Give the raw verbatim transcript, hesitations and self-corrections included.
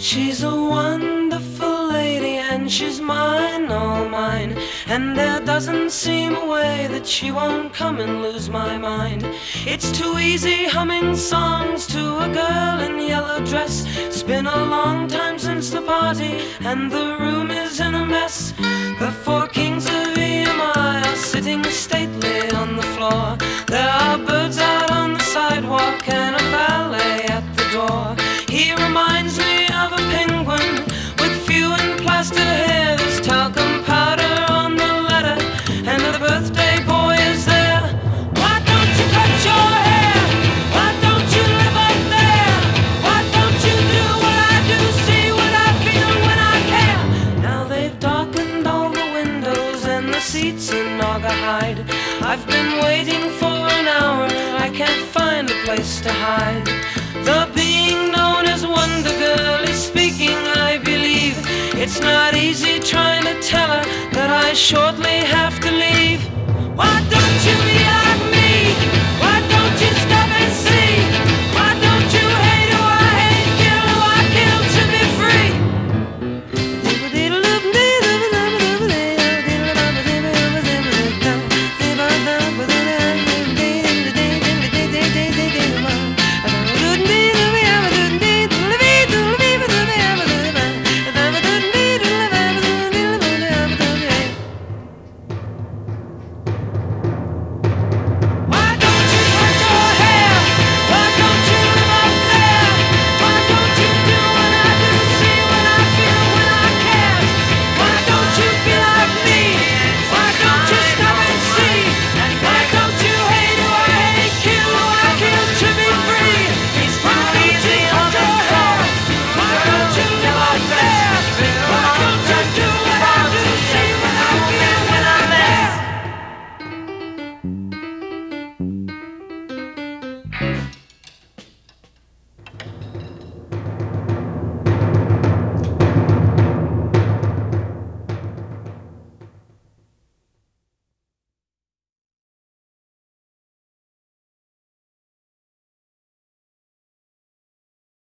She's a wonderful lady and she's mine, all mine. And there doesn't seem a way that she won't come and lose my mind. It's too easy humming songs to a girl in yellow dress. It's been a long time since the party and the room is in a mess. The four kings of E M I are sitting stately on the floor. There are birds out on the sidewalk and a valet at the door. He reminds me of a penguin with few and plaster hair. There's talcum powder on the letter and the birthday boy is there. Why don't you cut your hair? Why don't you live up there? Why don't you do what I do, see what I feel when I care? Now they've darkened all the windows and the seats in Naugahyde. I've been waiting for an hour, I can't find a place to hide. The being known as Wonder Girl is speaking, I believe. It's not easy trying to tell her that I shortly have to leave. Why don't you be like me? Why don't